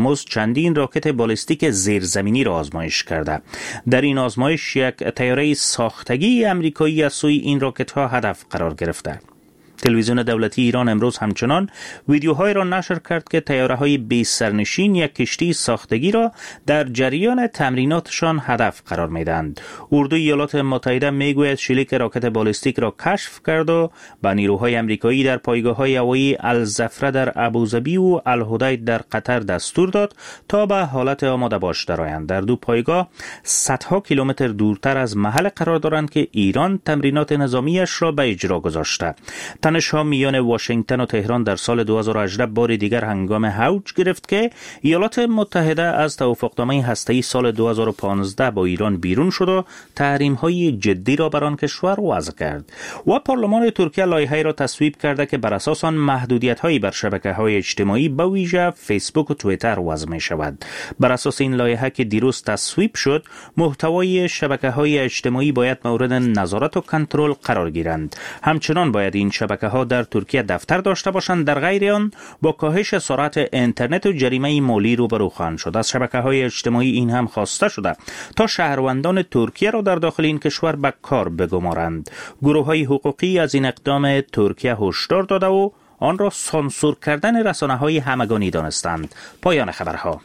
هرمز چندین راکت بالستیک زیرزمینی را آزمایش کرده. در این آزمایش یک طیاره ساختگی امریکایی از سوی این راکت ها هدف قرار گرفته. تلویزیون دولتی ایران امروز همچنان ویدیوهای را نشر کرد که طیاره‌های بی سرنشین یک کشتی ساختگی را در جریان تمریناتشان هدف قرار می‌دهند. اردوی ایالات متحده میگوید شلیک راکت بالستیک را کشف کرد و به نیروهای آمریکایی در پایگاه‌های هوایی الزفره در ابوظبی و الحدید در قطر دستور داد تا به حالت آماده باش درآیند. در دو پایگاه صدها کیلومتر دورتر از محل قرار دارند که ایران تمرینات نظامیش را به اجرا گذاشته. تنش‌ها میان واشنگتن و تهران در سال 2018 بار دیگر هنگام اوج گرفت که ایالات متحده از توافقنامه هسته‌ای سال 2015 با ایران بیرون شد و تحریم‌های جدی را بر آن کشور وضع کرد و پارلمان ترکیه لایحه‌ای را تصویب کرده که بر اساس آن محدودیت‌هایی بر شبکه‌های اجتماعی به ویژه فیسبوک و توییتر وضع می‌شود. بر اساس این لایحه که دیروز تصویب شد، محتوای شبکه‌های اجتماعی باید مورد نظارت و کنترل قرار گیرند. همچنان باید این شبکه‌ها در ترکیه دفتر داشته باشند، در غیر آن با کاهش سرعت اینترنت و جریمه مالی روبرو خواهند شد. از شبکه‌های اجتماعی این هم خواسته شده تا شهروندان ترکیه را در داخل این کشور به کار بگمارند. گروه‌های حقوقی از این اقدام ترکیه هشدار داده و آن را سانسور کردن رسانه‌های همگانی دانستند. پایان خبرها.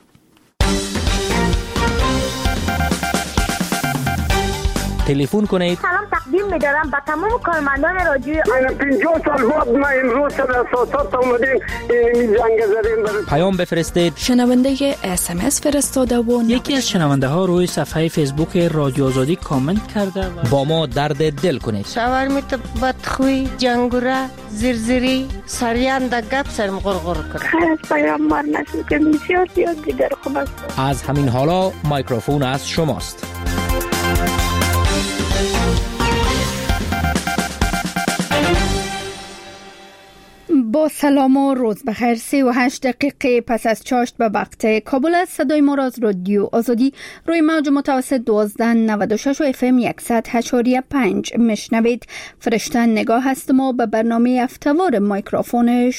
تلفن کنید. سلام تقدیم می‌دارم به تمام کارمندان رادیو. 50 سال بعد ما امروز سر اساسات اومدیم این جنگ زدیم. پیام بفرستید. شنونده SMS فرستاده و یکی از شنونده ها روی صفحه فیسبوک رادیو آزادی کامنت کرده و با ما درد دل کنید. شاورمیت بدخوی، جنگوره، زرزری، سریان در گپ سرم غرغر کرد. خیلی از پیام مار نشد که بسیار دیگر خوب است. از همین حالا مایکروفون از شماست. با سلام و روز بخیر. 38 دقیقه پس از چاشت به وقت کابل است. صدای ما را از رادیو آزادی روی موج متوسط 1296 و FM 100.5 میشنوید. فرشته نگاه هستم و به برنامه هفته‌وار مایکروفون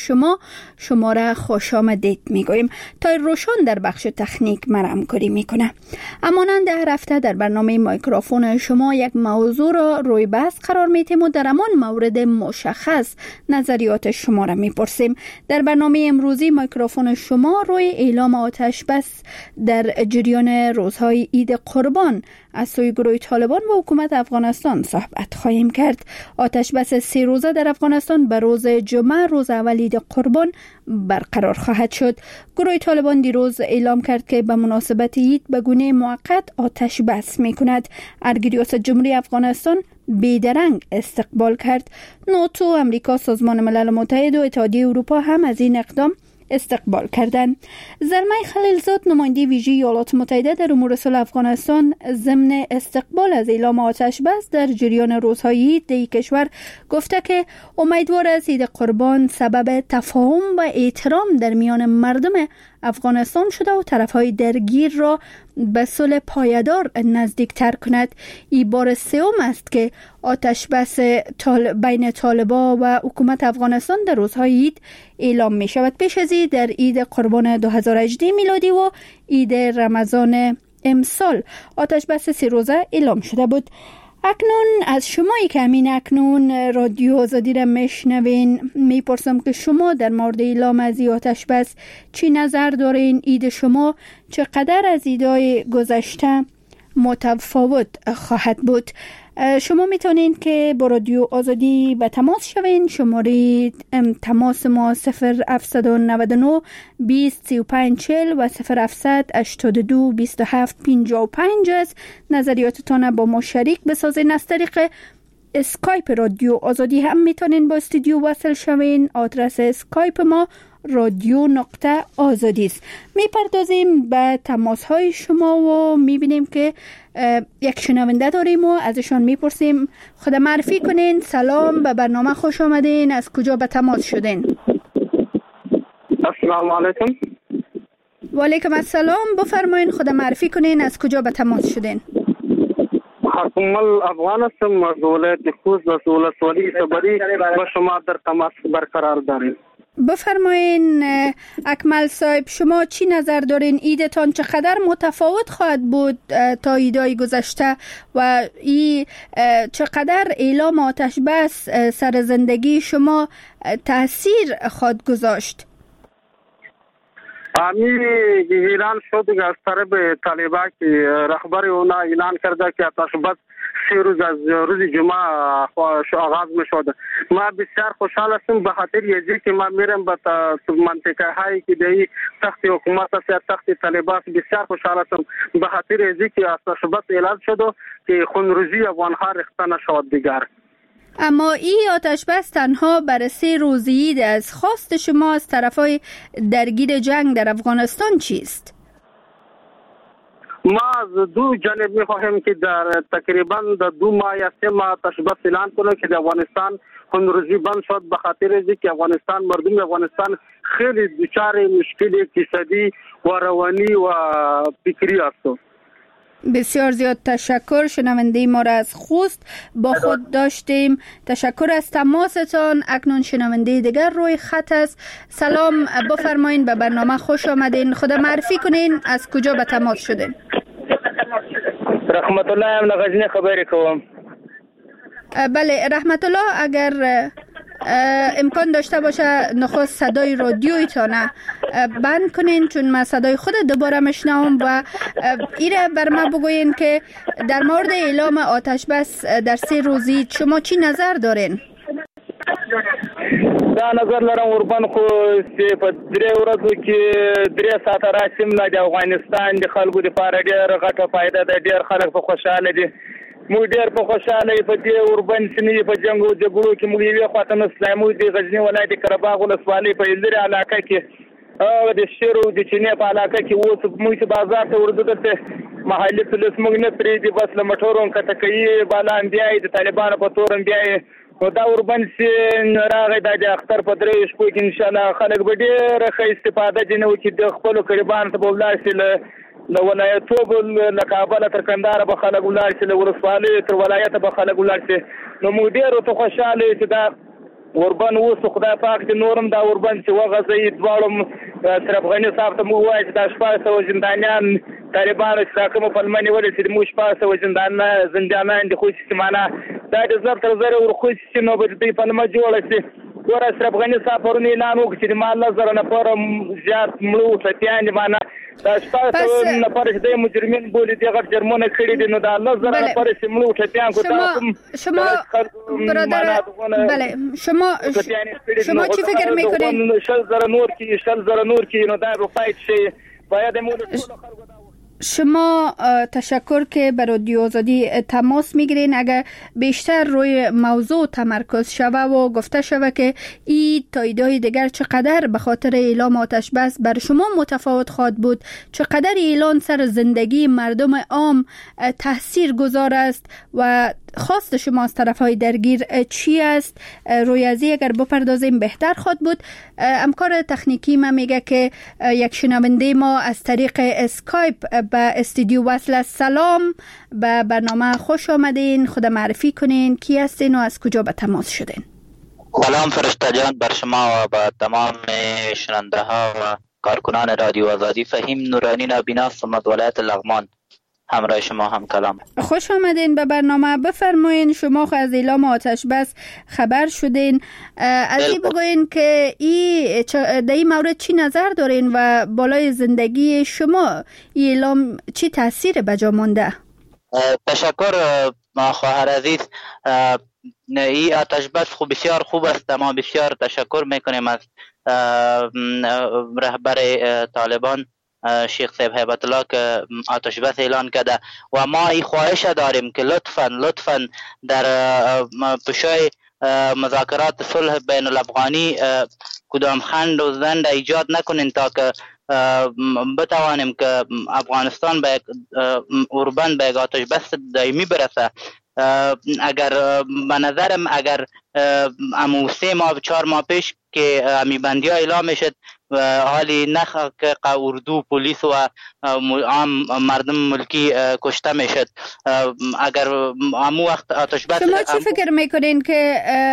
شما را خوش آمدید میگوییم. تا روشن در بخش تکنیک مرا همکاری میکنه. همانند هر هفته در برنامه مایکروفون شما یک موضوع را روی بحث قرار میدیم و در همان مورد مشخص نظریات شما را میپرسیم. در برنامه امروزی مایکروفون شما روی اعلام آتش بس در جریان روزهای عید قربان از سوی گروه طالبان و حکومت افغانستان صحبت خواهیم کرد. آتش بس 3 روزه در افغانستان به روز جمعه روز اول عید قربان برقرار خواهد شد. گروه طالبان دیروز اعلام کرد که به مناسبت عید به گونه موقت آتش بس میکند. ارگ ریاست جمهوری افغانستان بیدرنگ استقبال کرد. ناتو، امریکا، سازمان ملل متحد و اتحادیه اروپا هم از این اقدام استقبال کردند. زلمه خلیلزاد نماینده ویژه ایالات متحده در امور صلح افغانستان ضمن استقبال از اعلام آتش بس در جریان روزهای عید در کشور گفته که امیدوار است عید قربان سبب تفاهم و احترام در میان مردم افغانستان شده و طرفهای درگیر را به صلح پایدار نزدیکتر کند. این بار سوم است که آتش بس بین طالبان و حکومت افغانستان در روزهای عید اعلام می شود. پیش از این در عید قربان 2018 میلادی و عید رمضان امسال آتش بس 3 روزه اعلام شده بود. اکنون از شمایی که همین اکنون رادیو آزادی را میشنوین میپرسم که شما در مورد اعلام از آتش بس چی نظر دارین؟ عید شما چقدر از عیدهای گذشته متفاوت خواهد بود؟ شما میتونین که با رادیو آزادی به تماس شوین. شماره تماس ما 0799 20 35 40 و 0700 82 27 55 است. نظریاتتان با ما شریک بسازین. از طریق اسکایپ رادیو آزادی هم میتونین با استودیو وصل شوین. آدرس اسکایپ ما radio.azadi است. میپردازیم به تماس های شما و میبینیم که یک شنونده داریم و ازشان میپرسیم. خود معرفی کنین. سلام، به برنامه خوش آمدین. از کجا به تماس شدین؟ السلام علیکم. و علیکم السلام. بفرمایین خود معرفی کنین. از کجا به تماس شدین؟ حکم افغان هستم از ولایت خوست و ولسوالی صبری با شما در تماس برقرار داریم. بفرمایین اکمل صاحب، شما چی نظر دارین؟ ایدتان چقدر متفاوت خواهد بود تا ایدهای گذشته و چقدر اعلام آتش بس سر زندگی شما تاثیر خواهد گذاشت؟ ایران شد از طرف طالبان که رهبر اونا اعلان کرده که آتش بس 3 روز از روز جمعه آغاز میشد. ما بسیار خوشحال هستم به خاطر اینکه ما میرم به منطقه هایی که در تحت حکومت است، تحت طالبان. بسیار خوشحال هستم به خاطر اینکه آتش بس اعلان شد که خونریزی افغان‌ها ریخته نشود دیگر. اما این آتش بس تنها برای 3 روز عید است. خواست شما از طرفای درگیر جنگ در افغانستان چیست؟ ما از دو جانب می‌خواهیم که در تقریبا در 2 ماه یا 3 ماه آتش بس اعلان کنه که در افغانستان خونریزی بند شد، به خاطر اینکه افغانستان، مردم افغانستان خیلی دچار مشکل اقتصادی و روانی و فکری است. بسیار زیاد تشکر. شنونده ما را از خوست با خود داشتیم. تشکر از تماستان. اکنون شنونده دیگر روی خط است. سلام، بفرمایین، به برنامه خوش آمدین. خود معرفی کنین، از کجا به تماس شدین؟ رحمت الله ام غزنی خبری کوم. بله رحمت الله، اگر امکان داشته باشه نخست صدای رادیویتان بند کنین، چون من صدای خود دوباره میشنوم و ایره بر ما بگوین که در مورد اعلام آتش بس در 3 روزی شما چی نظر دارین؟ دا نظر لرم وربان خو چې په 3 ورځو کې 3 ساعت راشم نه د افغانستان د خلکو لپاره ډېر غټه فائدہ ده. ډېر خلک په خوشاله دي. موږ ډېر په خوشاله په دې اوربن سیمې په جنګ او جګړو کې موږ یې خاطر اسلامي د غزنی ولایت قرهباغ ولسوالۍ په لري علاقه کې د شیرو د چینې په علاقه کې اوس موږ بازار ته ورځو ته محلي پولیس موږ نه پرې دي، بس له موټرونو کته کوي بالا بیا د طالبانو په تورن بیا نو دا اوربن سي راغی د اختر په 3 شپو کې ان شاء الله خلک به ډېر ښه استفاده دي نو چې د خپل قربان ته بولا شي له ولایتو له کابل تر کندهار به خلک ولار شي، له ولسوالۍ تر ولایت به خلک ولار شي. نو موږ ډېر ته خوشاله چې دا اوربن اوس خدای پاک دې نورم دا اوربن چې وغځي دواړم اشرف غنی صاحب ته موږ وایي چې دا 400 زندانیان طالبانو چې کوم په لمنې ولې چې موږ 400 زندانیان دي، خو چې معنا دا د زر تر زر ورخص چې نو به دې په لمه جوړ شي. ګور اشرف غنی صاحب پرون اعلان وکړ چې ما الله زره نفر زیات مړو سپیان دي، معنا دا 400 نفر چې د مجرمین بولي دي غټ جرمونه کړی دي، نو دا الله زره نفر چې مړو سپیان کو شما برادر بله شما چی فکر میکنین؟ 60,000 نور کی نو دا روپای شي باید موږ شما تشکر که به رادیو آزادی تماس میگیرین. اگر بیشتر روی موضوع تمرکز شوه و گفته شوه که این تاییدهای دیگر چقدر به خاطر اعلام آتش بس بر شما متفاوت خواهد بود، چقدر اعلان سر زندگی مردم عام تاثیر گذار است و خواست شما از طرفهای درگیر چی است، روی ازی اگر بپردازیم بهتر خواهد بود. همکار تکنیکی ما میگه که یک شنونده ما از طریق اسکایپ به استودیو وصل است. سلام، به برنامه خوش آمدین. خود معرفی کنین، کی هستین و از کجا به تماس شدین؟ سلام فرشته جان بر شما و به تمام شنونده ها و کارکنان رادیو آزادی. فهیم نورانی نابینا از ولایت لغمان همراه شما هم کلام. خوش آمدین به برنامه. بفرمایین، شما از اعلام آتش بس خبر شدین، از این بگوین که در این مورد چی نظر دارین و بالای زندگی شما این اعلام چی تاثیر بجا مانده؟ تشکر خواهر عزیز. این آتش بس خوب بسیار خوب است. ما بسیار تشکر میکنیم از رهبر طالبان شیخ صاحب هیبت الله که آتش بس اعلان کرده و ما این خواهش داریم که لطفاً در پشای مذاکرات صلح بین الافغانی کدام خند و زند ایجاد نکنین تا که بتوانیم که افغانستان به اوربن به آتش بس دائمی برسه. اگر به نظرم اگر امو 3 ماه 4 ماه پیش که امی بندی ها اعلام شد حالی نخ که اردو پلیس و عام مردم ملکی کشته میشد، اگر امو وقت آتش بس شما چی فکر میکنین که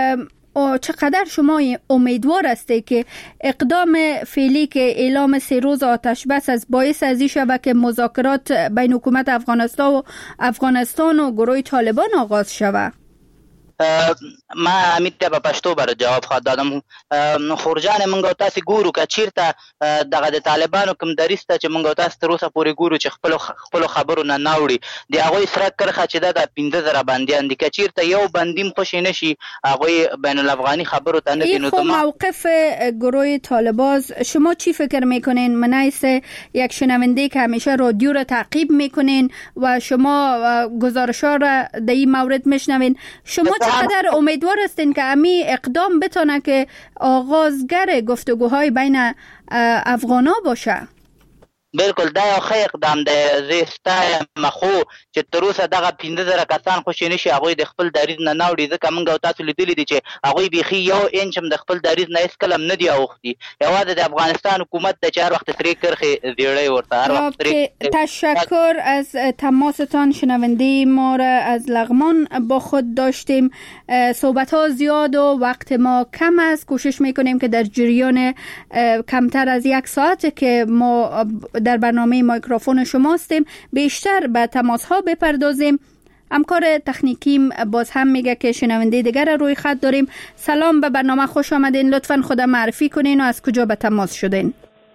چقدر شما امیدوار هستید که اقدام فعلی که اعلام 3 روز آتش بس از باعث ازی شود که مذاکرات بین حکومت افغانستان و گروه طالبان آغاز شود؟ ما امید ته په پښتو بر جواب خو دادم خورجان منګو تاسو ګورو که چیرته دغه د طالبانو کوم دریسته چې منګو تاسو تر اوسه پورې ګورو چې خپل خبرو نه ناوړي دی هغه سره کرخه چې د 15000 بنديان دي که چیرته یو بندیم خوش نشي هغه بین الافغانی خبرو ته نه دینو ته موقف گروه طالبان شما چی فکر میکنین؟ منایس یک شنونده که همیشه رادیو رو تعقیب میکنین و شما گزارش‌ها را در این مورد میشنوین، شما چقدر امیدوار هستین که امی اقدام بتونه که آغازگر گفتگوهای بین افغانا باشه؟ بالکل دا یو ښه اقدام دی. زه ستایم خو چې تر اوسه دغه 15000 کسان خوشي نشي هغوی د خپل دریځ نه ناوړي، ځکه موږ او تاسو لیدلي دي چې هغوی بیخي یو انچ هم د خپل دریځ نه هېڅکله هم نه دي اوښتي. یوازې د افغانستان حکومت دی چې هر وخت ترې کرښې زیړی ورته هر وخت تشکر از تماستان. شنونده ما را از لغمان با خود داشتیم. صحبت ها زیاد و وقت ما کم است. کوشش میکنیم که در جریان کمتر از 1 ساعت که ما در برنامه مایکروفون شما هستیم بیشتر به تماس ها بپردازیم. همکار تکنیکیم باز هم میگه که شنونده دیگر روی خط داریم. سلام، به برنامه خوش آمدین. لطفاً خود معرفی کنین و از کجا به تماس شدین؟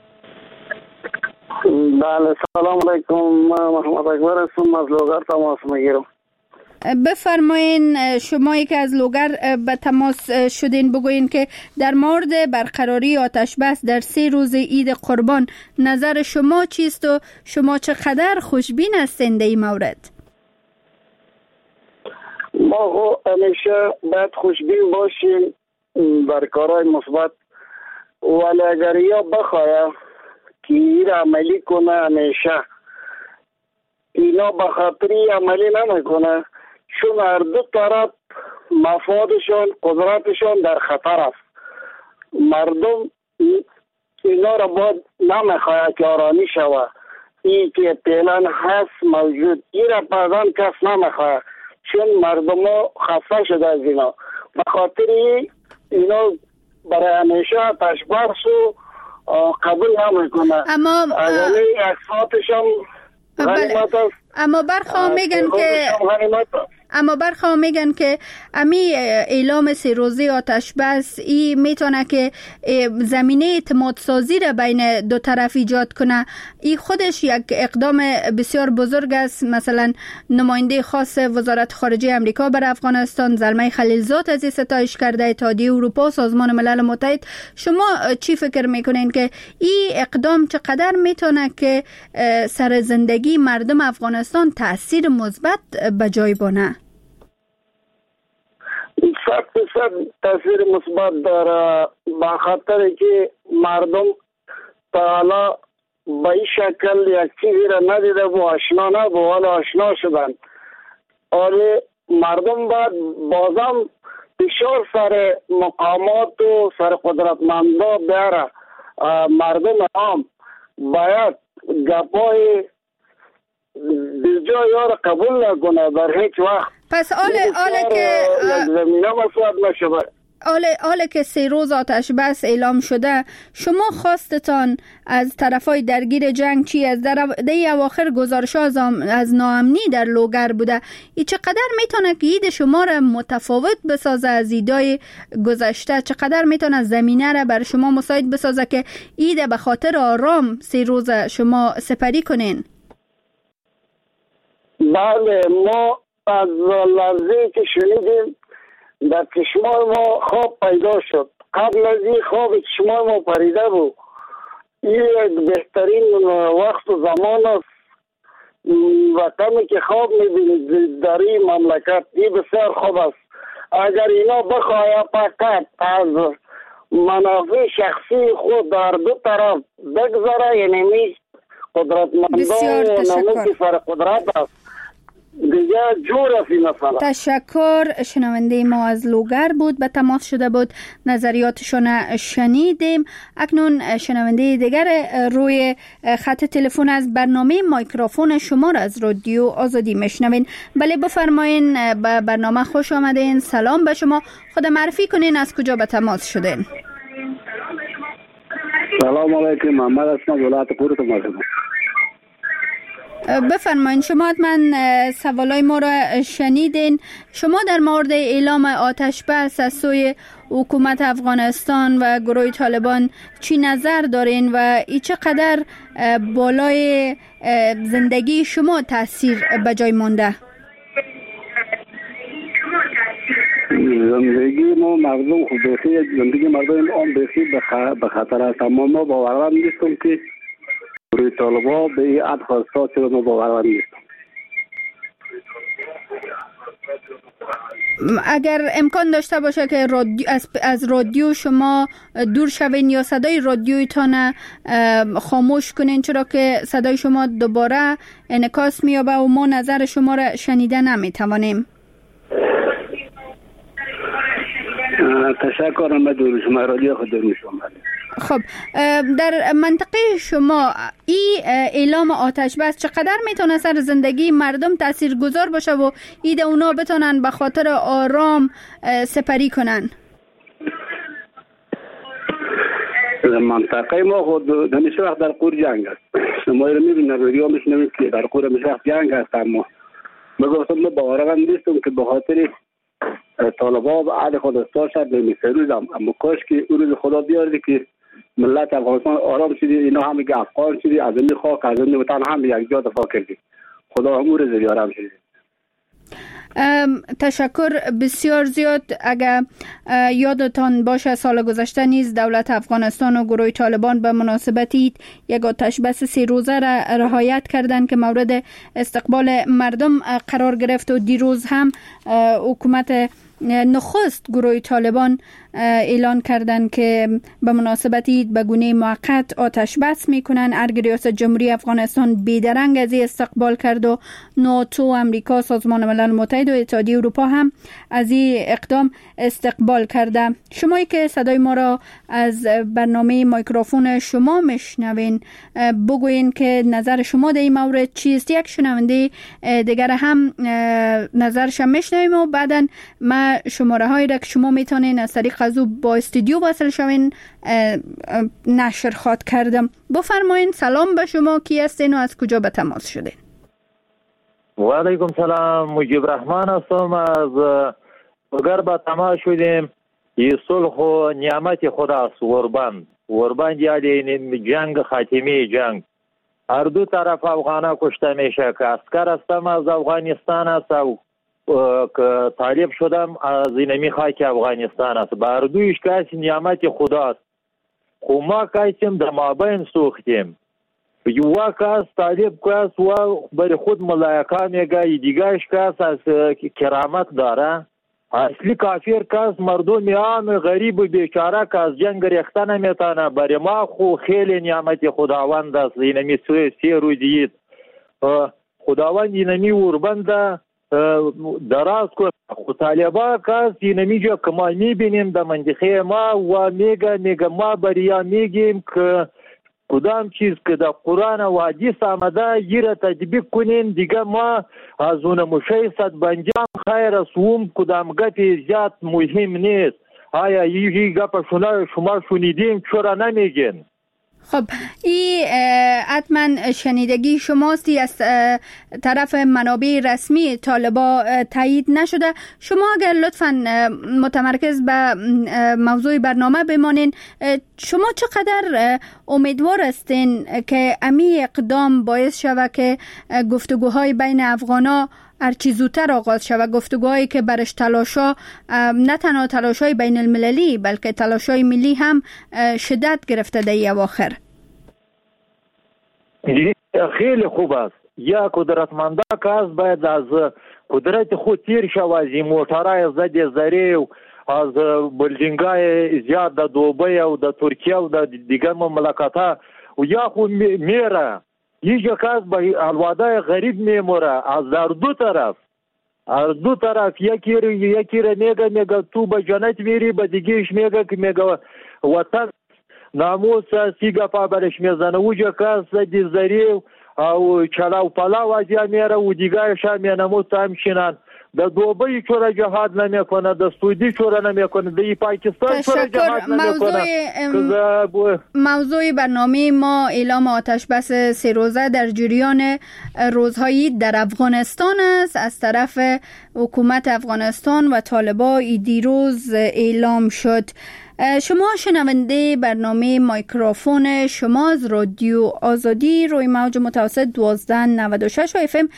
بله، سلام علیکم. محمد اکبر هستم، از لوگر تماس میگیرم. بفرمایین، شمایی که از لوگر به تماس شدین بگوین که در مورد برقراری آتش بس در 3 روز عید قربان نظر شما چیست و شما چقدر خوشبین هستین در این مورد؟ ما همیشه باید خوشبین باشیم بر کارهای مثبت، ولی اگر یا بخواه که این عملی کنه همیشه اینا بخاطری عملی نمیکنه، چون هر دو طرف مفادشان قدرتشان در خطر است. مردم اینا را باید نمیخواه که آرانی شود. این که فعلا هست موجود، این را بعداً کس نمیخواه، چون مردم ها خسته شده از اینا. بخاطر اینا برای همیشه تشبرس و قبول نمیکنه. اما اکساتشان غنیمت است. اما برخواه میگن که امی اعلام 3 روزه آتش بس ای میتونه که زمینه اعتماد سازی را بین دو طرف ایجاد کنه. ای خودش یک اقدام بسیار بزرگ است. مثلا نماینده خاص وزارت خارجه امریکا بر افغانستان زلمه خلیلزاد از این ستایش کرده. اتحادیه اروپا، سازمان ملل متحد. شما چی فکر میکنین که ای اقدام چقدر میتونه که سر زندگی مردم افغانستان تأثیر مثبت به جای بانه؟ 100% تاثیر مثبت داره، با خاطر که مردم تا حالا به این شکل یک چیزی را ندیده و آشنا نبود، ولی آشنا شدن. ولی مردم باید بازم فشار سر مقامات و سر قدرتمندا بیاره. مردم عام باید گپای بیجا یار قبول نکنه در هیچ وقت. پس آله که 3 روز آتش بس اعلام شده، شما خواستتان از طرفای درگیر جنگ چی؟ از در اواخر گزارش از ناامنی در لوگر بوده. ای چقدر میتونه که عید شما را متفاوت بسازه از عیدای گذشته؟ چقدر میتونه زمینه را بر شما مساعد بسازه که عید به خاطر آرام 3 روز شما سپری کنین؟ بله، ما از لحظه که شنیدیم در چشمان ما خواب پیدا شد. قبل از این خواب چشمان ما پریده بود. این یک بهترین وقت و زمان است و کمی که خواب میبینید در این مملکت. این بسیار خوب است. اگر اینا بخواهد فقط از منافع شخصی خود در دو طرف بگذاره، یعنی قدرتمندان و نموک سر قدرت است، دیگه جور است این مسئله. تشکر. شنونده ما از لوگر بود، به تماس شده بود، نظریاتشون شنیدیم. اکنون شنونده دیگر روی خط تلفن از برنامه مایکروفون شما را از رادیو آزادی میشنوین. بله بفرمایین، به برنامه خوش آمدین. سلام به شما، خود معرفی کنین از کجا به تماس شدین؟ سلام علیکم، محمد هستم، ولایت پور تماس شدم. بفرمایین، شما حتما سوالای ما را شنیدین. شما در مورد اعلام آتش بس از سوی حکومت افغانستان و گروه طالبان چی نظر دارین و ای چقدر بالای زندگی شما تاثیر به جای مانده؟ زندگی ما مردم خوب بخیر، زندگی مردم عام بخیر به خطر است، اما ما باورم نیستم که گروه طالبان به این عد خواستات شده. ما باورم نیستم. اگر امکان داشته باشه که از رادیو شما دور شوین یا صدای رادیویتان خاموش کنین، چرا که صدای شما دوباره انعکاس می‌یابه و ما نظر شما را شنیده نمی‌توانیم. تشکر. من دور شما رادیو خود میشم. خب در منطقه شما این اعلام آتش بس چقدر میتونه سر زندگی مردم تاثیرگذار باشه و اید اونا بتونن به خاطر آرام سپری کنن؟ منطقه ما خود همیشه وقت در قور جنگ است. شما رو میبینید رادیو میشنوید که در قور همیشه وقت جنگ است، اما من گفتم من باورم نیستم که به خاطر طالبان به عهد خود استاشد نمی‌فروزم، اما کاش که اون روز خدا بیارده که ملت افغانستان آرام شدی، اینا هم که افغان شدی، از این خاک از این وطن هم یک جا دفاع کردی. خدا هم اون روز بیارم شدی. تشکر بسیار زیاد. اگر یادتان باشه سال گذشته نیز دولت افغانستان و گروه طالبان به مناسبتی یک آتش بس 3 روزه را رعایت کردند که مورد استقبال مردم قرار گرفت و دیروز هم حکومت نخست گروه طالبان اعلان کردند که به مناسبت عید به گونه موقت آتش بس میکنن. ارگ ریاست جمهوری افغانستان بیدرنگ از این استقبال کرد و ناتو، امریکا، سازمان ملل متحد و اتحادیه اروپا هم از این اقدام استقبال کرده. شمایی که صدای ما را از برنامه مایکروفون شما میشنوین بگوین که نظر شما در این مورد چیست. یک شنونده دیگر هم نظرش میشنویم و بعداً ما شماره هایی را که شما میتونین از طریق ازو با استودیو وصل شوین نشر خواد کردم. بفرمایین. سلام به شما، کی هستین و از کجا به تماس شدین؟ و علیکم سلام، مجیب رحمان هستم، از لوگر به تماس شدیم. این صلح و نعمت خداست. وربند یعنی جنگ، خاتمه جنگ. هر دو طرف افغانا کشته میشه که اسکر هستم از افغانستان است و که طالب شدم از اینمی خاک افغانستان است. به هر دویش کسی نعمت خداست. خو ما کسیم در مابین سوختیم. یو کس طالب کس و بر خود ملایقه میگه، دیگرش کس از کرامت داره. اصلی کافر کس مردم عام غریب و بیچاره که از جنگ ریخته نمیتونه. برای ما خو خیلی نعمت خداوند است. اینمی 3 روزید خداوند اینمی وربنده دراز کنه. خو طالبا کس اینمی جا که ما میبینیم در منطقه ما و میگه ما بریا میگیم که کدام چیز که در قرآن و حدیث آمده یه تطبیق کنین، دیگه ما از اون مشایصت بنجام خیر اسوم کدام گپی زیاد مهم نیست. آیا یه گپ شما شنیدیم چرا نمیگین؟ خب این حتما شنیدگی شماستی از طرف منابع رسمی طالبا تایید نشده. شما اگر لطفاً متمرکز به موضوع برنامه بمانین، شما چقدر امیدوار هستین که امی اقدام باعث شود که گفتگوهای بین افغانا هرچی زودتر آغاز شود، گفتگوهایی که برش تلاشا نه تنها تلاشای بین المللی بلکه تلاشای ملی هم شدت گرفته در اواخر؟ خیلی خوب است. یا قدرتمنده کس باید از قدرت خود تیر شود، از این موترهای زد زری و از بلدینگای زیاد در دوبای و در ترکیه و در دیگر مملکت ها و یا خود میره هیچ کس به الوادای غریب میموره از در دو طرف یکی را میگه تو به جنت میری، به دیگهش میگه که میگه وطن ناموس سیگا پا برش میزنه. اوجا کس دیزداری او چلاو پلاو ازیا میره و دیگرش هم ناموس همچنان. در دوبای چورا جهاد نمیکنه، در سعودی چورا نمیکنه، در پاکستان چورا جهاد نمیکنه. موضوع برنامه ما اعلام آتش بس 3 روزه در جریان روزهای در افغانستان است از طرف حکومت افغانستان و طالبان. دیروز اعلام شد. شما شنونده برنامه مایکروفون شما از رادیو آزادی روی موج متوسط 1296 و FM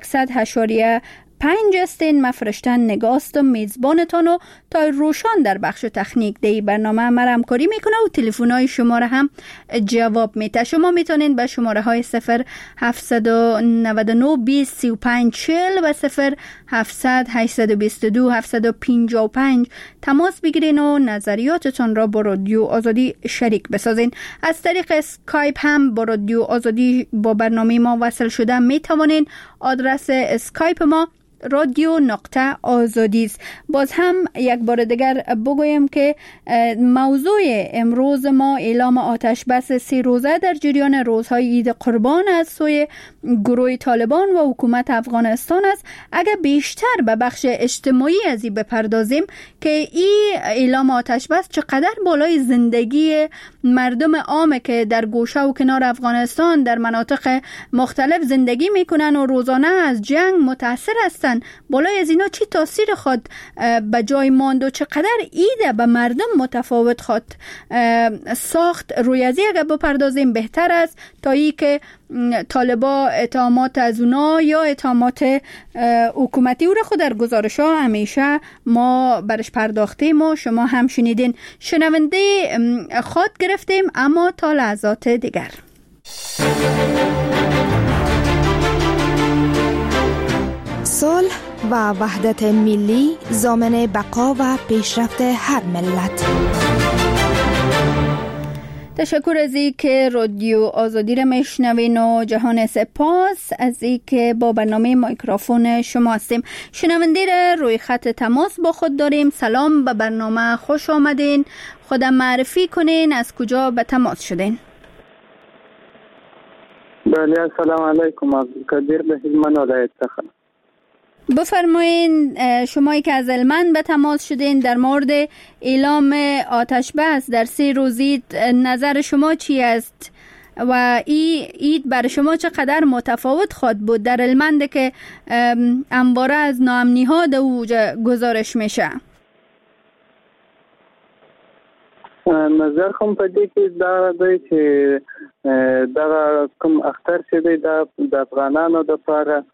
100.5 هستین. من فرشتن نگاستم میزبانتان و تا روشان در بخش تکنیک دی برنامه مرا همکاری میکنه و تلفن های شما را هم جواب میده. شما میتونین به شماره های 0799 20 35 40 و 0700 822 755 تماس بگیرین و نظریاتتان را با رادیو آزادی شریک بسازین. از طریق اسکایپ هم با رادیو آزادی با برنامه ما وصل شده میتوانین. آدرس اسکایپ ما radio.azadi است. باز هم یک بار دیگر بگویم که موضوع امروز ما اعلام آتش بس 3 روزه در جریان روزهای عید قربان از سوی گروه طالبان و حکومت افغانستان است. اگر بیشتر به بخش اجتماعی از این بپردازیم که این اعلام آتش بس چقدر بالای زندگی مردم عامه که در گوشه و کنار افغانستان در مناطق مختلف زندگی میکنن و روزانه از جنگ متاثر هستن، بالای از اینا چی تاثیر خود به جای ماند و چقدر ایده به مردم متفاوت خود ساخت. روی از اگر بپردازیم بهتر است تا ای که طالبا اتهامات از اونا یا اتهامات حکومتی او را خود در گزارش ها همیشه ما برش پرداختیم و شما هم شنیدین. شنونده خود گرفتیم اما تا لحظات دیگر. صلح و وحدت ملی ضامن بقا و پیشرفت هر ملت. تشکر از این که رادیو آزادی را میشنوین و جهان سپاس از این که با برنامه مایکروفون شما هستیم. شنونده را روی خط تماس با خود داریم. سلام، به برنامه خوش آمدین. خودم معرفی کنین، از کجا به تماس شدین؟ بله، السلام علیکم. عبدالقدیر به هلمند ولایت څخه. بفرمایین شمایی که از هلمند به تماس شدین در مورد اعلام آتش بس در 3 روزی نظر شما چی است و عید برای شما چقدر متفاوت خواهد بود در هلمند که همواره از ناامنی ها در اوجه گزارش میشه؟ نظر خم په دې کې دا دی چې دا کوم اختر چې دی د افغانانو د لپاره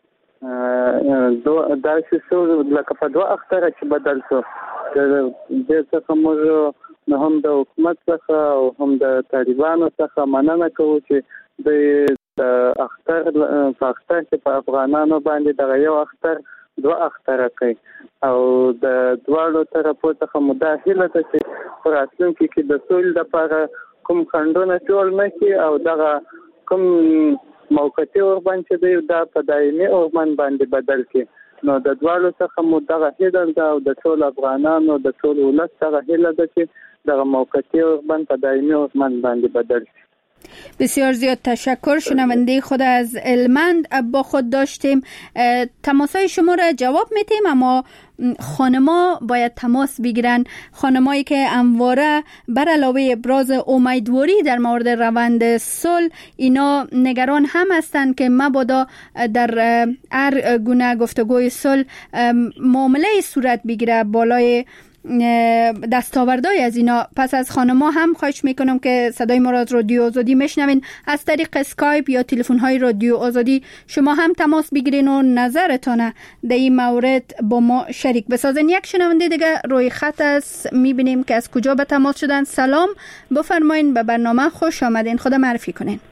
دا څه لکه په 2 اختر چې بدل شو. د څه موږ هم د حکومت څخه او هم د طالبانو څخه مننه کوو چې د اختر په اختر کې په افغانانو باندې د یو اختر 2 اختر کوي او د دواړو طرفو څخه مداخله ده چې پر راتلونکي کې د سولې لپاره کوم خنډونه جوړ نه کړي او دغه کوم موقتي اوربند چې دی دا په دایمي اوربند باندې بدل کړي. نو د دواړو څخه مو دغه هیله ده او د ټول افغانانو د ټول ولس دغه هیله ده چې دغه موقتي اوربند په دایمي اوربند باندې بدل شي. بسیار زیاد تشکر. شنونده خود از هلمند با خود داشتیم. تماسای شما را جواب میتیم اما خانما باید تماس بگیرن. خانمایی که همواره بر علاوه ابراز امیدواری در مورد روند صلح اینا نگران هم هستند که مبادا در هر گونه گفتگوی صلح معامله صورت بگیره بالای دستاوردهای از اینا. پس از خانما هم خواهش میکنم که صدای ما را از رادیو آزادی میشنوین از طریق اسکایپ یا تلفن های رادیو آزادی شما هم تماس بگیرین و نظرتان در این مورد با ما شریک بسازین. یک شنونده دیگه روی خط است، میبینیم که از کجا به تماس شدن. سلام، بفرمایین، به برنامه خوش آمدین. خدا معرفی کنین.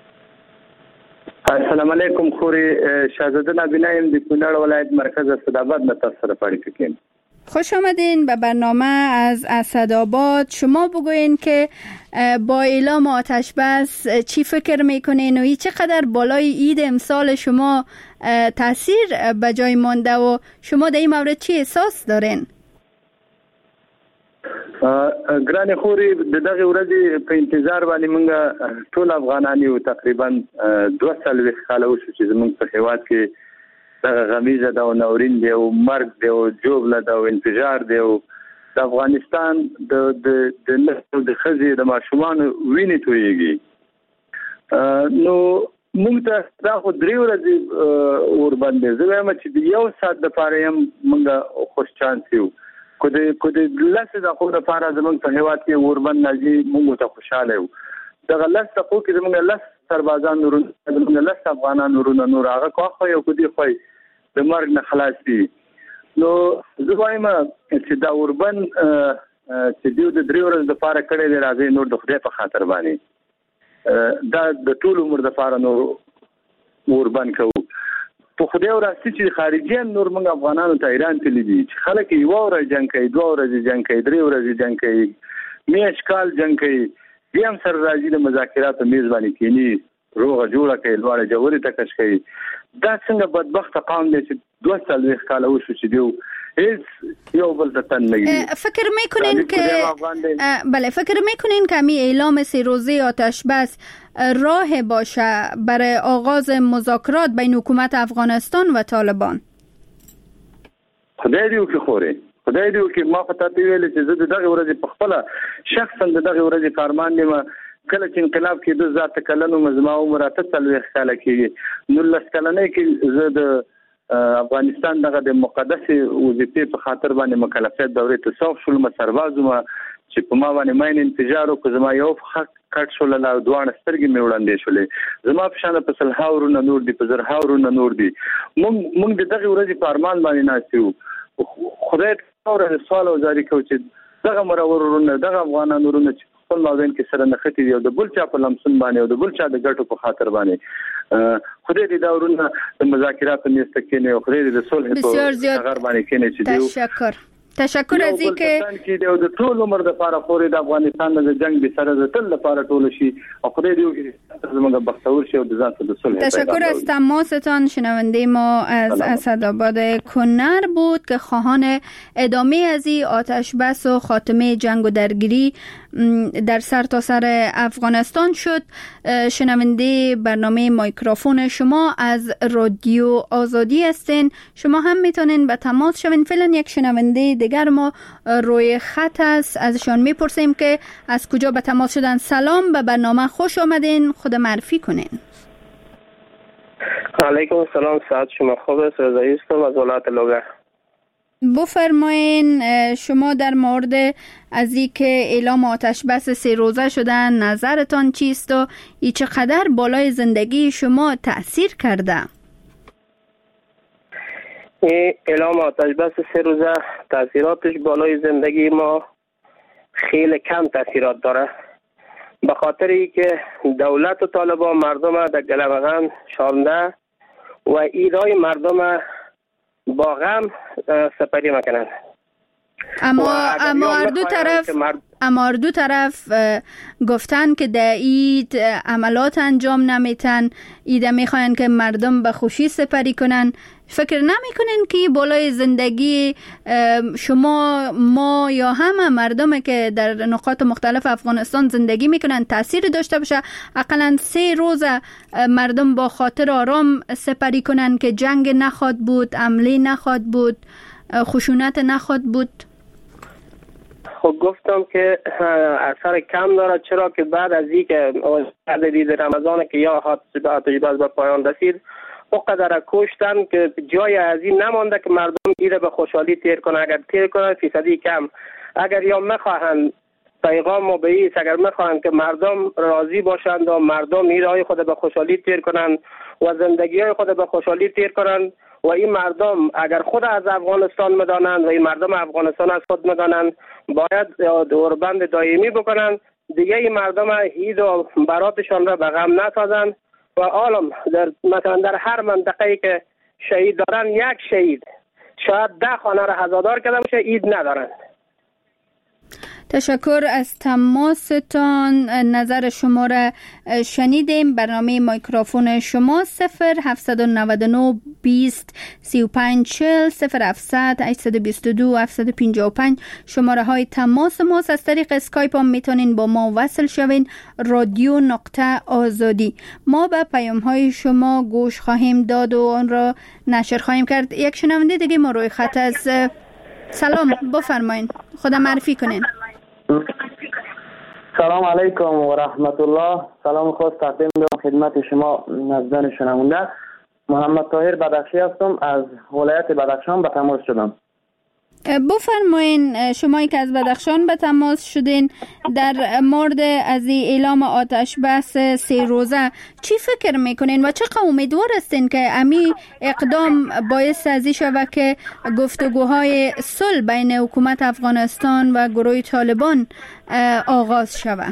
السلام علیکم. خوري شاهزاده نبینا يم د کونړ ولایت مرکز اسداباد نه تاسو سره پاړی کوم. خوش آمدین به برنامه از اسدآباد. شما بگوین که با اعلام آتش بس چی فکر میکنین و چقدر بالای عید امسال شما تاثیر به جای مانده و شما در این مورد چی احساس دارین؟ ګرانې خوري د دغه ورځې په انتظار باندې موږ ټول افغانان یو تقریبا 200 کاله وشو چې زموږ په هیواد کې دغه غمیزه ده او ناورین دی او مرګ دی او جوړه ده او انفجار دی او د افغانستان د نسل د خزي د ماشومان وینې تویږي. نو موږ ته دا خو درې ورځې ور باندې زه وایم چې یو سات د پاره هم موږ خوش چانس یو کو د لاسه د خو د پاره زموږ په هیواد کې وربند ناجی موږ ته خوشاله یو. دغه لاسه خو کې زموږ لاس سربازان نورونه زموږ لاس افغانان نورونه نور هغه خو یو کو دی خو د مرګ نه خلاص دي. نو زه وایم چې دا وربند چې دیو د درې ورځې د پاره کړي دی راځي نور د خدای په خاطر باندې دا د ټول عمر د پاره نور وربند کوو. په خدای وراسي چې خارجيان نور موږ افغانانو ته ایران ته لیدي چې خلک یو ورځ جنگ کوي 2 ورځې جنگ کوي 3 ورځې جنگ کوي میش کال جنگ کوي بیا هم سره راځي د مذاکراتو میز باندې کینی روغه جوړه کوي لوړه جوړه تکش کوي. دا څنګه بدبخت قوم دی چې 200 کاله وشو چې دیو هیڅ یو بل ته تن نگیری. فکر میکنین که بله فکر میکنین که می اعلام 3 روزه آتش بس راه باشه برای آغاز مذاکرات بین حکومت افغانستان و طالبان؟ خدای دیو که خوره خدای دیو که ما خطا ویل چې زه دغه ورځې په خپل شخصا دغه ورځې فرمان نیمه کله چې انقلاب کې د ذات کلنو مزما عمر 30 کاله کې نو لسکلنې کې زه د افغانستان دغه د مقدس وظیفې په خاطر باندې مکلفیت دورې ته صوف شول مسربازو ما چې په ما باندې ماین انتظار او زما یو حق کټ شول لا دوه سترګې مې وړاندې شولې زما په شان په سلهاورونه نور دي په زرهاورونه نور دي مونږ دغه ورځې په ارمان باندې ناسیو. خدای ته سوال او جاری کو چې دغه مرورونه دغه افغانانو چې خپل ماوین کې سره نختی دی او د بل چا په لمسون باندې او د بل چا د ګټو په خاطر باندې خدای دې دا ورونه د مذاکرات نیست کې نه خدای دې د صلح په غیر باندې کې نه چې تشکر از اینکه د ټول عمر د لپاره خوري د افغانستان د جنگ به سره د تل لپاره ټول شي او خدای دې زموږ بختور شي او د ځان د صلح. تشکر از تماستان. شنونده ما از اسدآباد کنر بود که خواهان ادامه از این آتش بس و خاتمه جنگ و درگیری در سرتاسر افغانستان شد. شنونده برنامه مایکروفون شما از رادیو آزادی هستین. شما هم میتونین به تماس شوین. فعلا یک شنونده دیگر ما روی خط است، ازشان میپرسیم که از کجا به تماس شدن. سلام، به برنامه خوش آمدین، خود معرفی کنین. علیکم السلام، ساعت شما خوب است؟ رضایی هستم از ولایت لوگر. بفرمایین شما در مورد از اینکه اعلام آتش بس 3 روزه شدن نظرتان چیست و این چقدر بالای زندگی شما تأثیر کرده؟ اعلام آتش بس 3 روزه تأثیراتش بالای زندگی ما خیلی کم تأثیرات داره، به خاطر اینکه دولت و طالبان مردم در گلمغان شانده و ایرای مردم با غم سپری میکنند. اما دو طرف گفتن که در اید عملات انجام نمیتن، ایده میخواین که مردم به خوشی سپری کنن. فکر نمیکنین که بالای زندگی شما، ما یا همه مردم که در نقاط مختلف افغانستان زندگی میکنن تأثیر داشته باشه؟ اقلا 3 روز مردم با خاطر آرام سپری کنن که جنگ نخواد بود، حمله نخواد بود، خشونت نخواد بود. خب گفتم که اثر کم داره، چرا که بعد از این که عدد رمضان که یا آتش بس به پایان رسید اقدر کشتن که جای از این نمانده که مردم ایره به خوشحالی تیر کنه. اگر تیر کنه فیصدی کم، اگر یا میخواهند پیغام و بیست، اگر میخواهند که مردم راضی باشند و مردم ایره خود به خوشحالی تیر کنند و زندگی های خود به خوشحالی تیر کنند و این مردم اگر خود از افغانستان میدانند و این مردم افغانستان از خود میدانند باید دوربند دائمی بکنند دیگه. این مردم عید و براتشان را به غم نسازند و عالم مثلا در هر منطقه‌ای که شهید دارن یک شهید شاید 10 خانه را عزادار کرده باشه، عید ندارند. تشکر از تماستان. نظر شما را شنیدیم. برنامه میکروفون شما 0799 20 35 40 0700 822 755 شماره های تماس ماست. از طریق اسکایپ هم میتونین با ما وصل شوین. رادیو نقطه آزادی. ما به پیام های شما گوش خواهیم داد و آن را نشر خواهیم کرد. یک شنونده دیگه ما روی خط از. سلام، بفرمایید، خدا معرفی کنین. سلام علیکم و رحمت الله. سلام خاص تقدیم می‌کنم خدمت شما نزدن شنونده. محمد طاهر بدخشی هستم، از ولایت بدخشان به تماس شدم. بفرمایین، شمایی که از بدخشان به تماس شدین، در مورد از اعلام آتش بس 3 روزه چی فکر میکنین و چقدر امیدوار هستین که امی اقدام باعث ازی شود که گفتگوهای صلح بین حکومت افغانستان و گروه طالبان آغاز شود؟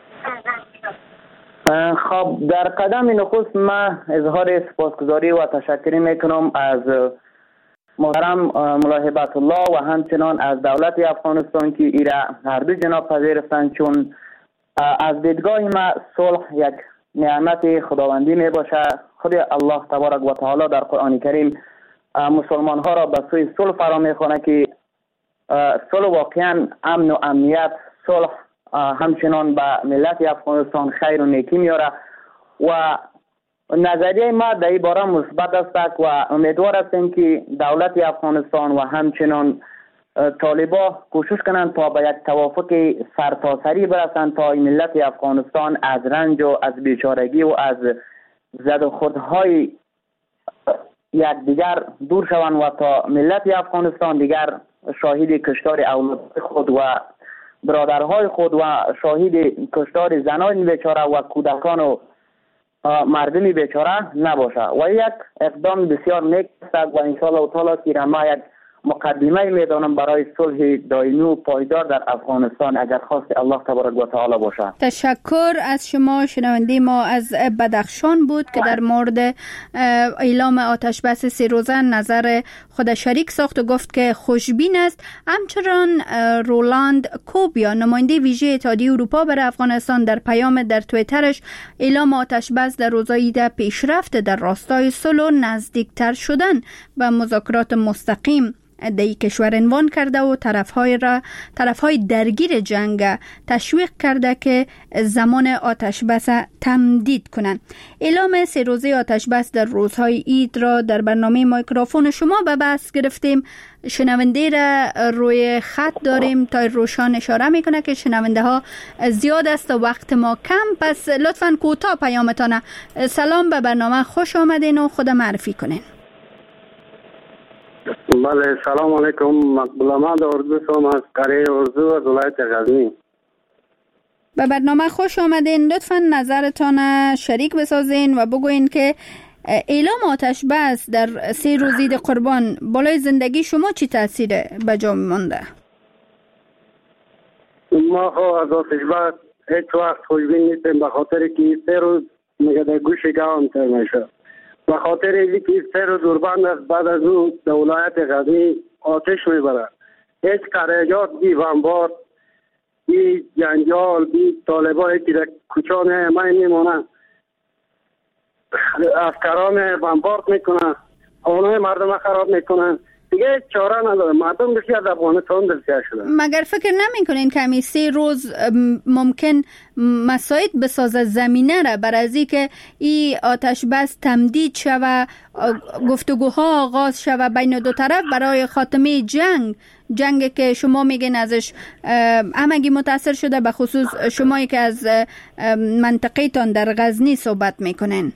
خب، در قدم نخست من اظهار سپاسگزاری و تشکر میکنم از محترم ملاحبت الله و همچنان از دولت افغانستان که ایره هر دو جناب پذیرفتند، چون از دیدگاه ما صلح یک نعمت خداوندی می باشه. خود الله تبارک و تعالی در قرآن کریم مسلمان ها را به سوی صلح فرا میخوانه که صلح واقعا امن و امنیت، صلح همچنان به ملت افغانستان خیر و نیکی میاره و نظریه ما در این باره مثبت است و امیدوار هستیم که دولت افغانستان و همچنان طالبان کوشش کنند تا به یک توافق سرتاسری برسند تا ملت افغانستان از رنج و از بیچارگی و از زد و خوردهای یکدیگر دور شوند و تا ملت افغانستان دیگر شاهد کشتار اولاد خود و برادرهای خود و شاهد کشتار زنان بیچاره و کودکان و مردمی بیچاره نباشه. و یک اقدام بسیار نیک است و انشاءالله تعالی که ما یک مقدمه میدانم برای صلح دائمی و پایدار در افغانستان اگر خواست الله تبارک و تعالی باشه. تشکر از شما. شنونده ما از بدخشان بود که در مورد اعلام آتش بس 3 روزه نظر خود شریک ساخت و گفت که خوشبین است. همچنان رولاند کوبیا نماینده ویژه اتحادیه اروپا برای افغانستان در پیام در توییترش اعلام آتش بس در روزهای ده پیشرفت در راستای صلح و نزدیکتر شدن به مذاکرات مستقیم در کشور عنوان کرده و طرفهای درگیر جنگ تشویق کرده که زمان آتش بس تمدید کنند. اعلام 3 روزه آتش بس در روزهای عید را در برنامه میکروفون شما به بحث گرفتیم. شنونده را روی خط داریم تا روشان اشاره میکنه که شنونده ها زیاد است و وقت ما کم، پس لطفاً کوتاه پیامتان. سلام، به برنامه خوش آمدین و خود معرفی کنین. بله، سلام علیکم. مقبول احمد اردو از قریه اردو از ولایت غزنی. به برنامه خوش آمدین. لطفاً نظرتان شریک بسازین و بگوین که اعلام آتش بس در 3 روز عید قربان بالای زندگی شما چی تاثیر به جا مانده؟ ما از آتش بس هیچ وقت خوشبین نیستیم، به خاطر که 3 روز میگه در گوش گاون تر میشه. به خاطر اینکه 3 روز اوربند است، بعد از اون در ولایت غزنی آتش میبره. هیچ قریات بی بمبارد، بی جنجال، بی طالبایی که در کوچه میمونن، افکران بمبارد میکنن، خانه مردم خراب میکنن. دیگه چاره نداره. مردم بسیار از افغانستان دلسیر شدن. مگر فکر نمیکنین که همین 3 روز ممکن مساعد بسازه زمینه را برای از اینکه این آتش بس تمدید شود، گفتگوها آغاز شود بین دو طرف برای خاتمه جنگ که شما میگین ازش همگی متاثر شده، به خصوص شمایی که از منطقه تان در غزنی صحبت میکنین؟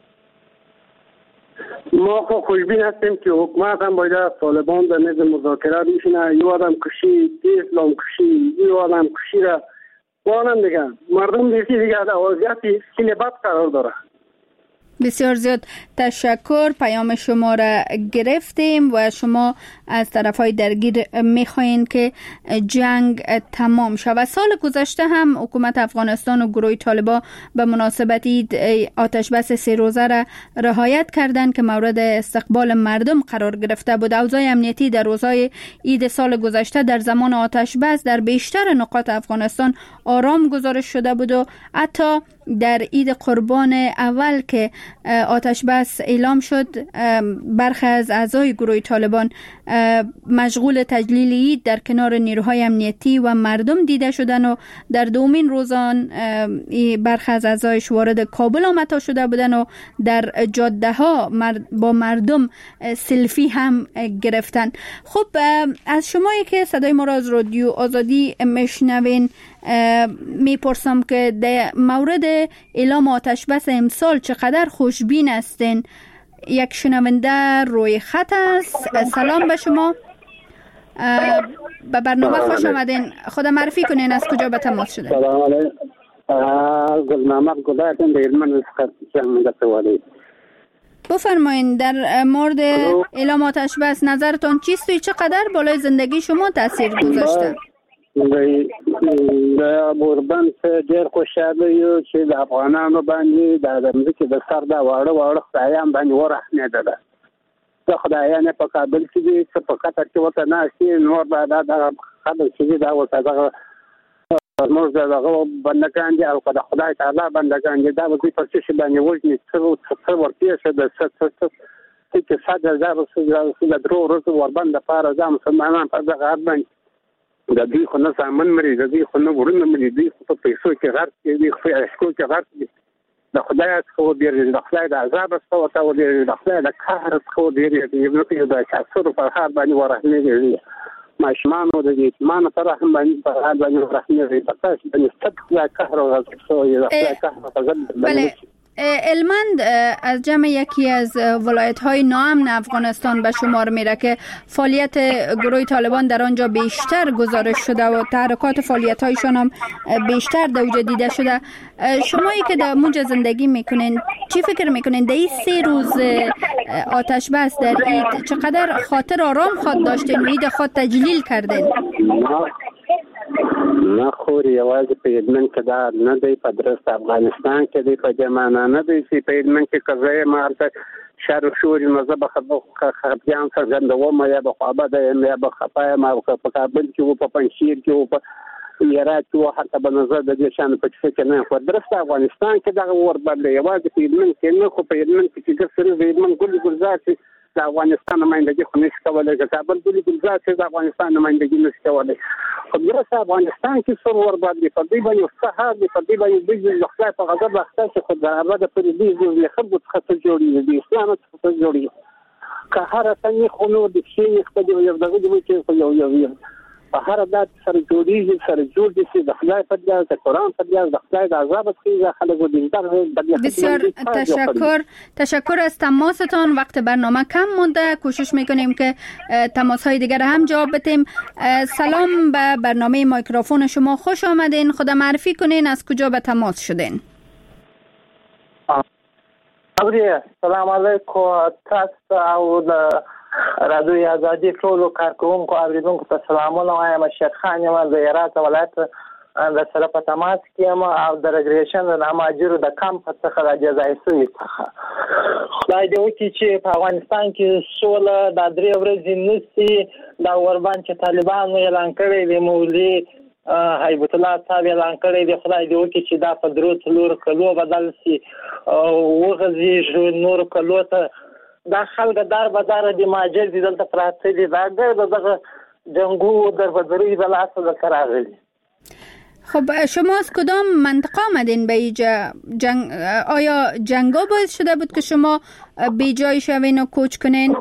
ما خب خوشبین هستیم که حکومت هم باید طالبان در میز مذاکره بشینه. یه آدم کشی، اسلام کشی، یه آدم کشی را با هم دیگه مردم دیگه در وضعیت خیلی بد قرار داره. بسیار زیاد تشکر. پیام شما را گرفتیم و شما از طرفهای درگیر میخواین که جنگ تمام شود. سال گذشته هم حکومت افغانستان و گروه طالبان به مناسبت عید آتش بس 3 روزه را رعایت کردند که مورد استقبال مردم قرار گرفته بود. اوضاع امنیتی در روزهای عید سال گذشته در زمان آتش بس در بیشتر نقاط افغانستان آرام گزارش شده بود و حتی در عید قربان اول که آتش بس اعلام شد برخی از اعضای گروه طالبان مشغول تجلیل عید در کنار نیروهای امنیتی و مردم دیده شدند و در دومین روزان برخی از اعضایش وارد کابل آمده شده بودند و در جاده ها با مردم سلفی هم گرفتن. خب از شمایی که صدای ما را از رادیو آزادی میشنوین میپرسم که در مورد اعلام آتش بس امسال چقدر خوشبین هستین؟ یک شنونده روی خط است. سلام به شما، به برنامه خوش آمدین. خود معرفی کنین، از کجا به تماس شدین؟ سلام علیکم. گلنامه گلایتون در من سوالی بفرمایین در مورد اعلام آتش بس نظرتون چیست و چقدر بالای زندگی شما تاثیر گذاشته؟ د موربند ډېر خوشاله یو چې د افغانانو باندې د ځمکې د سر د واړه خدایان باندې ورحمېدله. د خدایانې په کابل کې دي چې په قطر کې ورته ناست دي، نور به دا خلک چې دي دا ورته دغه زموږ دغه بندګان دي او که د خدای تعالی بندګان دي دا به دوی پر څه شي باندې وژني، څه ورپېښه ده، څه کیسه ده. دا د 3 ورځو وربند دپاره دا مسلمانان په دغه حد باندې د دوی خو نه سامان مري، د دوی خو نه ورونه مري، دوی خو په پیسو کې غرق دي، دوی خو په عشقو کې غرق دي. د خدای څخه وبېرېږي، د خدای د عذاب څخه ورته وبېرېږي، د خدای د قهر څخه وبېرېږي، د چاڅرو پر حال باندې ورحمېږي، ماشومانو د یتیمانو پر رحم باندې پر حال باندې ورحمېږي. په تاسو باندې ستر خدای قهر او غضب شوی، د خدای قهر او غضب. بله، هلمند از جمع یکی از ولایت‌های ناامن افغانستان به شمار میره که فعالیت گروه طالبان در آنجا بیشتر گزارش شده و تحرکات فعالیت‌هایشان هم بیشتر در اونجا دیده شده. شمایی که در اونجا زندگی میکنین چی فکر میکنین در این 3 روز آتش بس در عید چقدر خاطر آرام خود داشتین و عید خود تجلیل کردین؟ نه خو یوازې په هلمند کې دا نه دی، په درست افغانستان کې دی، په جمانه نه دی چې په هلمند کې که زه یم هلته شر و شور نو زه به خفګان څرګندوم، یا به خوابده یم یا به خفه یم، او که په کابل کې و، په پنجشیر کې و، په هرات کې و، هلته به نو زه د دې شیانو په کیسه کې نه یم. خو درست افغانستان کې دغه وربل دی، یوازې په هلمند کې نه، خو په هلمند کې چې ګرځي د هلمند ګل ګلزار چې د افغانستان نمایندګي خو نشي کولی، که کابل ګل ګلزار چې د افغانستان نمایندګي نشي کولی. خو درست افغانستان کې سر وربل دی، په دې باندې سهار دی، په دې باندې دوی د خدای په غضب اخته چې خو د هغه پر دې د خلکو څخه څه جوړېږي، د اسلام څخه څه جوړېږي. که هر څنګه خو نو د شي خپل یو دغه دی چې خو یو په هر دات سره جوړیږي، سره جوړ دي چې د خدای په دې د قرآن په دې د خدای د عذاب څخه خلک دیندار دي. بسیار تشکر از تماستان. وقت برنامه کم مونده، کوشش میکنیم که تماس های دیگر هم جواب بدیم. سلام به برنامه مایکروفون شما، خوش آمدین. خدا معرفی کنین از کجا به تماس شدین؟ سلام علیکم. تاسو او رادیوی آزادی ټولو کارکوونکو اوریدونکو ته سلامونه وایم. شیخ خان یم د هرات ولایت د سره په تماس کې یم او د ریګریشن د مهاجرو د کمپ څخه د جزایي سوي څخه. خدای دې وکړي چې په افغانستان کې سوله د 3 ورځې نشي. دا ورباند چې طالبانو اعلان کړی دی، مولوي هیبت الله صاحب اعلان کړی دی، خدای دې وکړي چې دا په 3 کلو بدل شي او وغځېږي نورو کلو ته. دا خلک دار بدار دي، مهاجر دي، دلته پراته دي، دا دغه جنګو در بدري د لاسه دلته راغلي. خب شما از کدام منطقه آمدین به اینجا؟ آیا جنگا باعث شده بود که شما بی جای شوین و کوچ کنین؟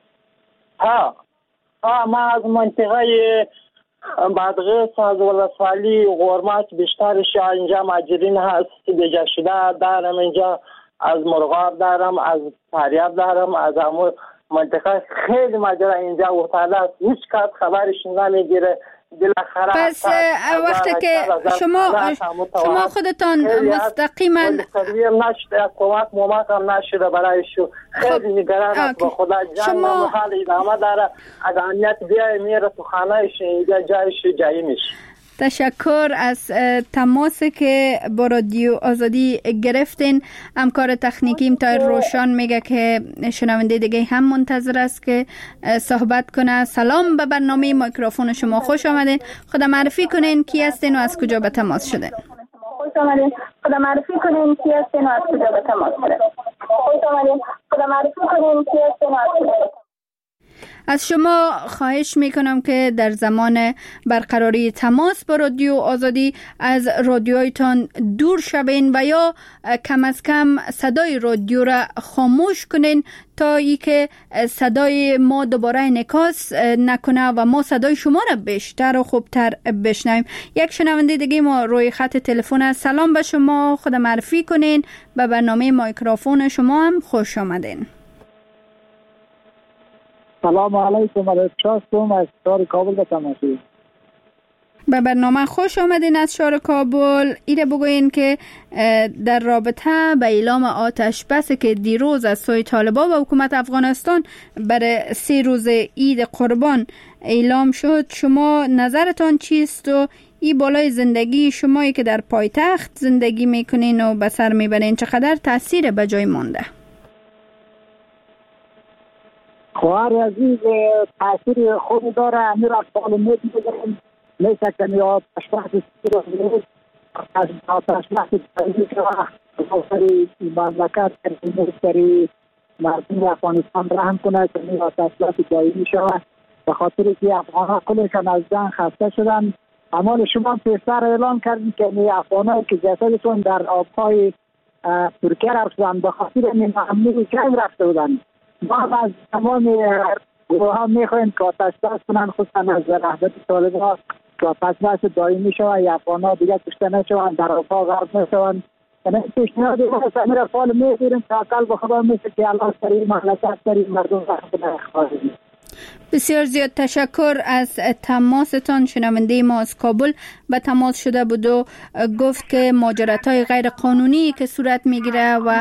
ما از منطقه بادغیس از ولسوالی غورمات بیشترش اینجا مهاجرین هست که بیجا شده دارم. اینجا از مرغاب دارم، از فاریاب دارم، از همون منطقه خیلی ماجرا اینجا و تعالی هیچ کس خبرش نمیگیره. بالاخره پس وقتی که شما خودتان مستقیما نشده کمک هم نشده برایشو خیلی نگران است با خدا جنگ محال ادامه داره اگر امنیت بیای میره تو خانهش اینجا جایش جایی میشه. تشکر از تماسی که با رادیو آزادی گرفتین. همکار تکنیکیم تایر روشان میگه که شنونده دیگه هم منتظر است که صحبت کنه. سلام به برنامه میکروفون شما، خوش آمدین. خود معرفی کنین کی هستین و از کجا به تماس شدین؟ خوش آمدین. خود معرفی کنین کی هستین و از کجا به تماس شدین؟ خوش آمدین. خود معرفی کنین کی هستین و از کجا. از شما خواهش میکنم که در زمان برقراری تماس با رادیو آزادی از رادیویتان دور شوین و یا کم از کم صدای رادیو را خاموش کنین تا ای که صدای ما دوباره انعکاس نکنه و ما صدای شما را بیشتر و خوبتر بشنویم. یک شنونده دیگه ما روی خط تلفن است. سلام به شما، خود معرفی کنین. به برنامه میکروفون شما هم خوش آمدین. سلام علیکم، هستم از شهر کابل به تماشی. به برنامه خوش آمدین از شهر کابل. ایره بگوین که در رابطه به اعلام آتش بسی که دیروز از سوی طالبان و حکومت افغانستان برای 3 روز عید قربان اعلام شد، شما نظرتان چیست و این بالای زندگی شمایی که در پایتخت زندگی میکنین و به سر میبرین چقدر تاثیر به جای مانده؟ خواهر عزیز تاثیر خوبی داره. امیر اطفال میدونیم میشه که میاد آتشبس از آتشبس تایید شده مملکت کردی مردم افغانستان رحم کنه که میاد آتشبس دایمی شود به خاطر که افغانها کلشان از جنگ خسته شدن. اما شما پیشتر اعلان کردید که افغانهایی که جسدشون در آبهای ترکیه رفتن به خاطر امنی جنگ رفته بودن. ما از تمام گروه ها میخوایم که آتش بس کنن، خصوصا از رهبر طالبان که آتش بس دایمی شود یا افغان ها دیگه کشته نشوند، در آبها غرق نشوند. یعنی پیشنهاد ما امیر اطفال میگیریم تا اقل به خدا میشه که الله سری مملکت سری مردم رحمت خواهیم. بسیار زیاد تشکر از تماستان. شنونده ما از کابل به تماس شده بود و گفت که مهاجرت‌های غیر قانونی که صورت میگیره و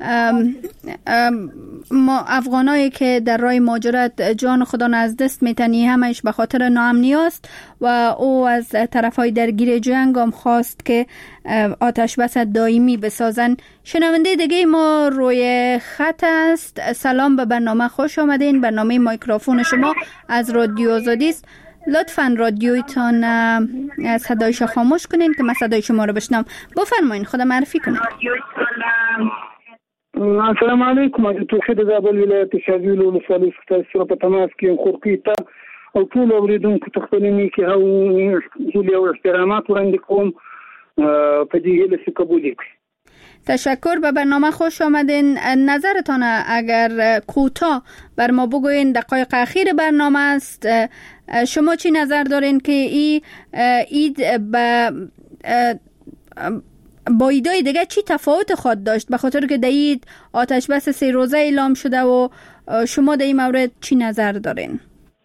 ما افغانایی که در راه مهاجرت جان خدا از دست میتنی همش به خاطر ناامنی است و او از طرفهای درگیر جنگ هم خواست که آتش بس دائمی بسازن. شنونده دیگه ما روی خط است. سلام، به برنامه خوش آمدین. برنامه میکروفون شما از رادیو آزادی است. لطفاً رادیویتان صدایش خاموش کنین که من صدای شما رو بشنوم. بفرمایین، خود معرفی کنین. السلام علیکم. از توحید زابل ولایت شاذیل ولسوالی څخه په تماس کې خورقي ته او ټول اوریدونکو ته خپلني کې هیله او احترامات وړاندې کوم په دې هیله چې قبول کړئ. تشکر، به برنامه خوش آمدین. نظرتان اگر کوتاه بر ما بگوین، دقایق اخیر برنامه است، شما چی نظر دارین که اید با ایدای دیگه چی تفاوت خواهد داشت؟ به خاطر که در اید آتش بس 3 روزه اعلام شده و شما در این مورد چی نظر دارین؟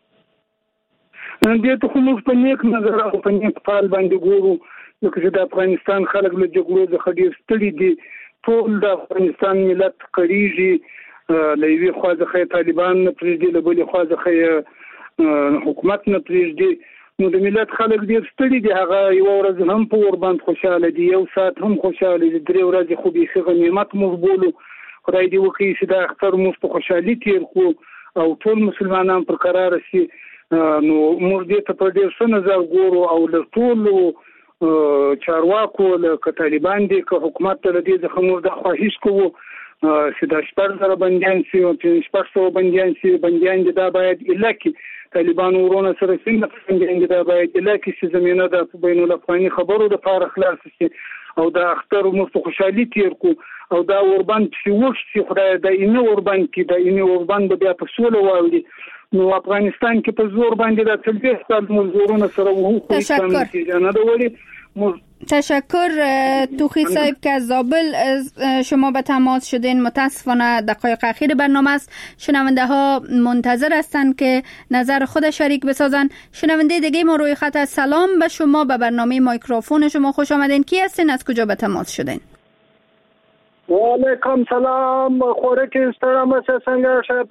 دې ته خو موږ په نیک نظر او په نیک فعال باندې ګورو، لکه چې د افغانستان خلک له جګړو څخه ډېر ستړي دي. ټول د افغانستان ملت کړيږي، له یوې خوا څخه طالبان نه پرېږدي، له بلې خوا څخه حکومت نه پرېږدي. نو د ملت خلک ډېر ستړي دي. هغه یوه ورځ هم په اوربند خوشحاله دي، یو ساعت هم خوشحاله دي، 3 ورځې خو بیخي غنیمت موږ بولو. خدای دې وکړي چې دا اختر موږ په خوشحالي تېر کړو او ټول مسلمانان پر قراره شي. نو موږ دې ته په ډېر ښه نظر ګورو او له ټولو چارواکو لکه طالبان دي که حکومت ته له دې څخه موږ دا خواهش کوو چې دا 14,000 بندیان شي او 500 بندیان شي. بندیان دي دا باید الکي طالبان ورونه سره څنګه بندیان دي دا باید الکي چې زمينه د بین الافغاني خبرو د لپاره خلاص شي او دا اختر موږ په خوشحالي تیر کو او دا اوربند چې وښي خدای د اینه اوربند کې د اینه اوربند بیا په سوله واوړي. نو افغانستان کې په زور باندې د 30 سال مزورونه سره وو خو څنګه نه دا وړي تشکر توخی صاحب که از زابل شما به تماس شدین. متاسفانه دقایق اخیر برنامه است. شنونده ها منتظر هستند که نظر خود شریک بسازن. شنونده دیگه ما روی خط. سلام به شما، به برنامه مایکروفون شما خوش آمدین. کی هستین؟ از کجا به تماس شدین؟ و علیکم سلام. خوره که استرام است سنگر شب